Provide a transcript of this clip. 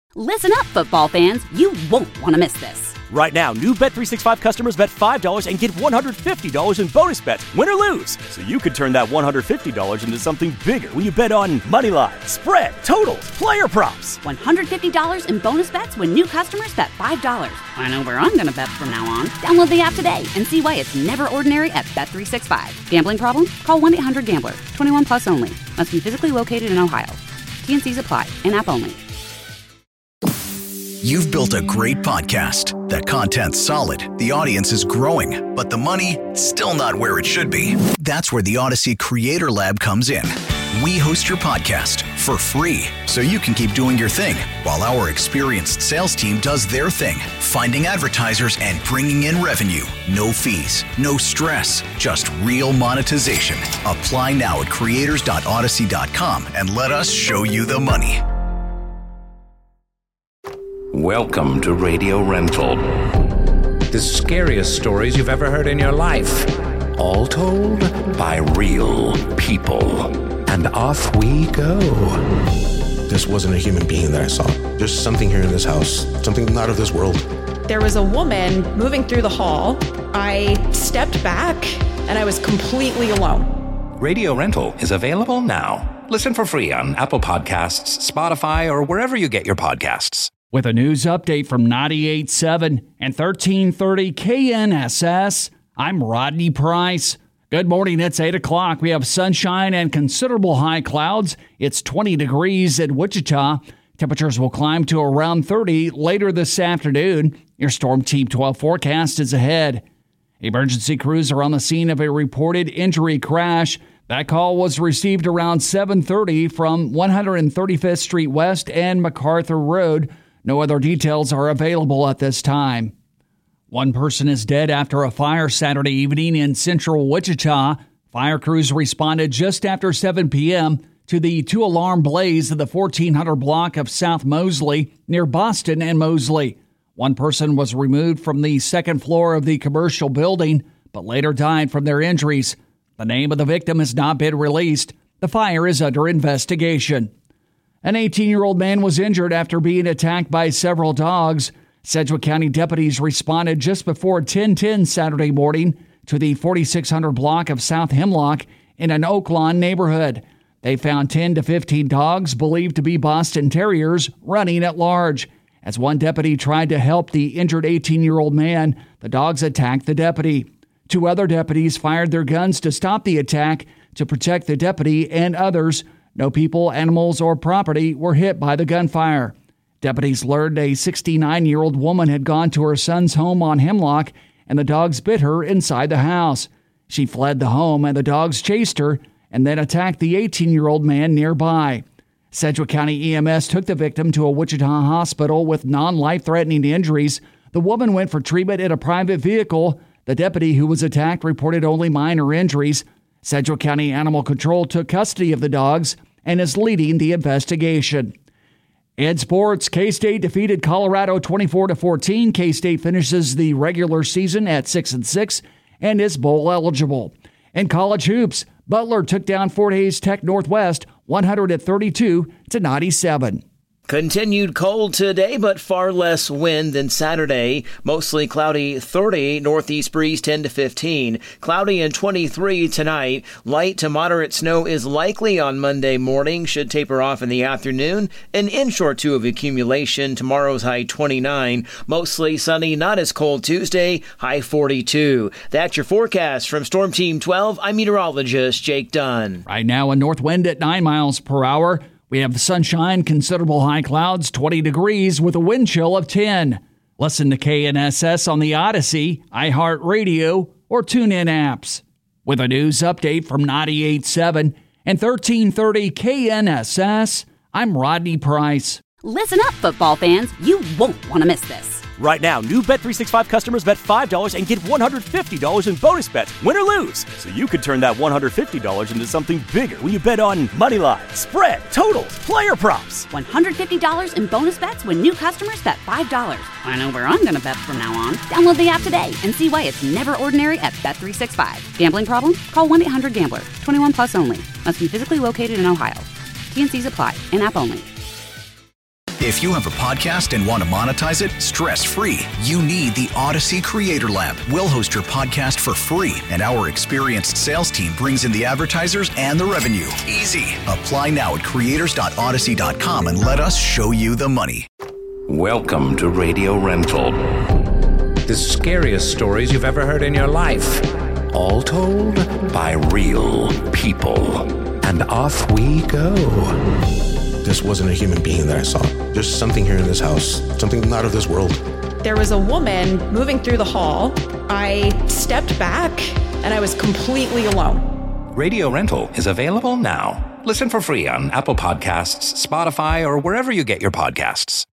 Listen up, football fans. You won't want to miss this. Right now, new Bet365 customers bet $5 and get $150 in bonus bets, win or lose. So you could turn that $150 into something bigger when you bet on money line, spread, totals, player props. $150 in bonus bets when new customers bet $5. I know where I'm going to bet from now on. Download the app today and see why it's never ordinary at Bet365. Gambling problem? Call 1-800-GAMBLER. 21 plus only. Must be physically located in Ohio. T&Cs apply. In-app only. You've built a great podcast. The content's solid, the audience is growing, but the money, still not where it should be. That's where the Odyssey Creator Lab comes in. We host your podcast for free, so you can keep doing your thing, while our experienced sales team does their thing, finding advertisers and bringing in revenue. No fees, no stress, just real monetization. Apply now at creators.odyssey.com and let us show you the money. Welcome to Radio Rental. The scariest stories you've ever heard in your life. All told by real people. And off we go. This wasn't a human being that I saw. There's something here in this house. Something not of this world. There was a woman moving through the hall. I stepped back and I was completely alone. Radio Rental is available now. Listen for free on Apple Podcasts, Spotify, or wherever you get your podcasts. With a news update from 98.7 and 1330 KNSS, I'm Rodney Price. Good morning, it's 8 o'clock. We have sunshine and considerable high clouds. It's 20 degrees in Wichita. Temperatures will climb to around 30 later this afternoon. Your Storm Team 12 forecast is ahead. Emergency crews are on the scene of a reported injury crash. That call was received around 7:30 from 135th Street West and MacArthur Road. No other details are available at this time. One person is dead after a fire Saturday evening in central Wichita. Fire crews responded just after 7 p.m. to the two-alarm blaze of the 1400 block of South Mosley near Boston and Mosley. One person was removed from the second floor of the commercial building, but later died from their injuries. The name of the victim has not been released. The fire is under investigation. An 18-year-old man was injured after being attacked by several dogs. Sedgwick County deputies responded just before 10:10 Saturday morning to the 4600 block of South Hemlock in an Oaklawn neighborhood. They found 10 to 15 dogs believed to be Boston Terriers running at large. As one deputy tried to help the injured 18-year-old man, the dogs attacked the deputy. Two other deputies fired their guns to stop the attack to protect the deputy and others. No people, animals, or property were hit by the gunfire. Deputies learned a 69-year-old woman had gone to her son's home on Hemlock, and the dogs bit her inside the house. She fled the home, and the dogs chased her and then attacked the 18-year-old man nearby. Sedgwick County EMS took the victim to a Wichita hospital with non-life-threatening injuries. The woman went for treatment in a private vehicle. The deputy who was attacked reported only minor injuries. Sedgwick County Animal Control took custody of the dogs and is leading the investigation. In sports, K-State defeated Colorado 24-14. K-State finishes the regular season at 6-6 and is bowl eligible. In college hoops, Butler took down Fort Hays Tech Northwest 132-97. Continued cold today, but far less wind than Saturday. Mostly cloudy 30, northeast breeze 10 to 15. Cloudy and 23 tonight. Light to moderate snow is likely on Monday morning. Should taper off in the afternoon. An inch or two of accumulation. Tomorrow's high 29. Mostly sunny, not as cold Tuesday. High 42. That's your forecast from Storm Team 12. I'm meteorologist Jake Dunn. Right now, a north wind at 9 miles per hour. We have sunshine, considerable high clouds, 20 degrees with a wind chill of 10. Listen to KNSS on the Odyssey, iHeartRadio, or TuneIn apps. With a news update from 98.7 and 1330 KNSS, I'm Rodney Price. Listen up, football fans. You won't want to miss this. Right now, new Bet365 customers bet $5 and get $150 in bonus bets, win or lose. So you could turn that $150 into something bigger when you bet on money line, spread, totals, player props. $150 in bonus bets when new customers bet $5. I know where I'm going to bet from now on. Download the app today and see why it's never ordinary at Bet365. Gambling problem? Call 1-800-GAMBLER. 21 plus only. Must be physically located in Ohio. T&Cs apply. In-app only. If you have a podcast and want to monetize it stress-free, you need the Odyssey Creator Lab. We'll host your podcast for free, and our experienced sales team brings in the advertisers and the revenue. Easy. Apply now at creators.odyssey.com and let us show you the money. Welcome to Radio Rental. The scariest stories you've ever heard in your life. All told by real people. And off we go. This wasn't a human being that I saw. There's something here in this house, something not of this world. There was a woman moving through the hall. I stepped back and I was completely alone. Radio Rental is available now. Listen for free on Apple Podcasts, Spotify, or wherever you get your podcasts.